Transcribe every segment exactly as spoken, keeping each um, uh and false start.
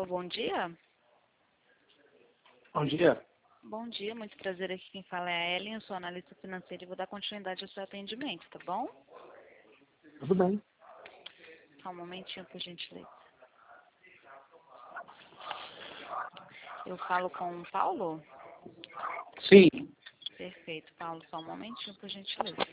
Alô, bom dia. Bom dia. Bom dia, muito prazer. Aqui quem fala é a Ellen, eu sou analista financeira e vou dar continuidade ao seu atendimento, tá bom? Tudo bem. Só um momentinho, por gentileza. Eu falo com o Paulo? Sim. Perfeito, Paulo, só um momentinho, por gentileza.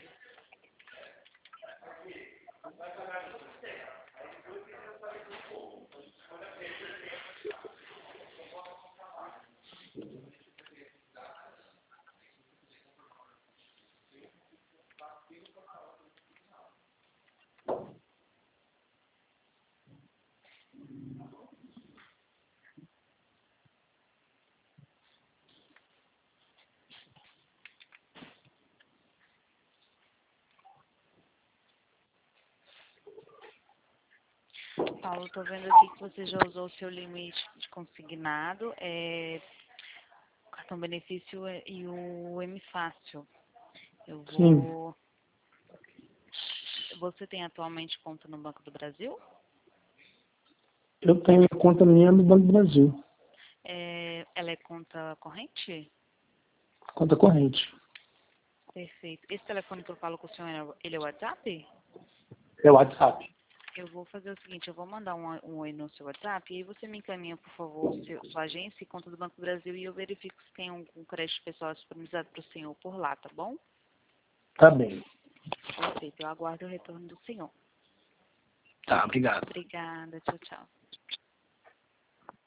Paulo, estou vendo aqui que você já usou o seu limite de consignado, é, o cartão benefício e o M Fácil. Eu Sim. vou... Você tem atualmente conta no Banco do Brasil? Eu tenho a conta minha no Banco do Brasil. É, ela é conta corrente? Conta corrente. Perfeito. Esse telefone que eu falo com o senhor, ele é o WhatsApp? É o WhatsApp. Eu vou fazer o seguinte, eu vou mandar um, um oi no seu WhatsApp e aí você me encaminha, por favor, seu, sua agência e conta do Banco do Brasil e eu verifico se tem algum crédito pessoal disponibilizado para o senhor por lá, tá bom? Tá bem. Perfeito, eu aguardo o retorno do senhor. Tá, obrigado. Obrigada, tchau, tchau.